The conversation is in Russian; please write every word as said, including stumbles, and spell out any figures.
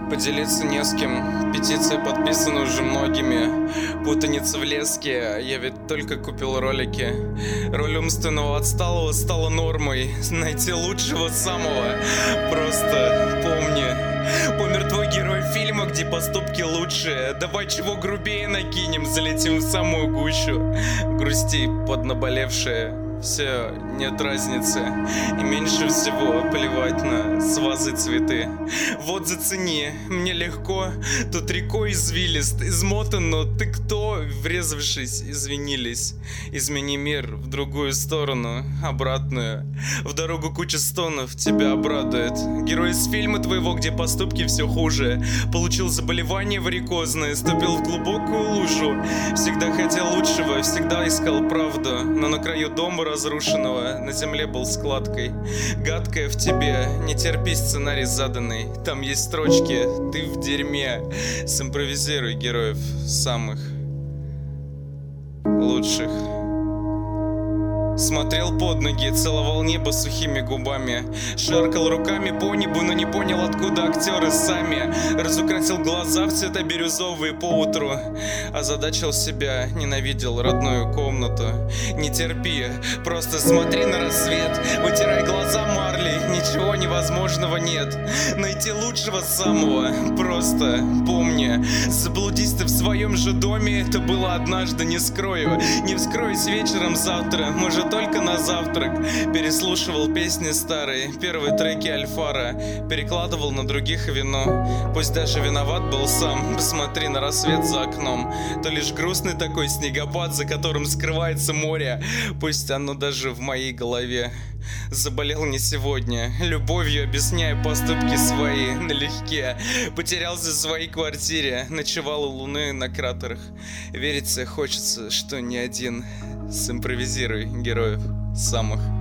Поделиться не с кем. Петиция подписана уже многими. Путаница в леске. Я ведь только купил ролики. Роль умственного отсталого стала нормой. Найти лучшего самого. Просто помни. Помер твой герой фильма, где поступки лучшие. Давай чего грубее накинем, залетим в самую гущу. Грусти поднаболевшие. Все, нет разницы. И меньше всего плевать на с вазы цветы. Вот зацени, мне легко. Тут рекой извилист, измотан, но ты кто? Врезавшись, извинились. Измени мир в другую сторону, обратную. В дорогу куча стонов тебя обрадует. Герой из фильма твоего, где поступки все хуже. Получил заболевание варикозное, ступил в глубокую лужу. Всегда хотел лучшего, всегда искал правду. Но на краю дома разрушенного на земле был складкой. Гадкая в тебе, не терпи сценарий заданный. Там есть строчки, ты в дерьме. Симпровизируй героев самых лучших. Смотрел под ноги, целовал небо сухими губами. Шаркал руками по небу, но не понял, откуда актеры сами. Разукрасил глаза в цвета бирюзовые поутру. Озадачил себя, ненавидел родную комнату. Не терпи, просто смотри на рассвет. Вытирай глаза марлей, ничего невозможного нет. Найти лучшего самого, просто помни. Заблудись ты в своем же доме, это было однажды, не скрою. Не вскроюсь вечером завтра, может только на завтрак. Переслушивал песни старые, первые треки Альфара. Перекладывал на других вино. Пусть даже виноват был сам. Посмотри на рассвет за окном. То лишь грустный такой снегопад, за которым скрывается море. Пусть оно даже в моей голове. Заболел не сегодня, любовью объясняя поступки свои налегке. Потерялся в своей квартире, ночевал у луны на кратерах. Верится хочется, что не один. Симпровизируй героев самых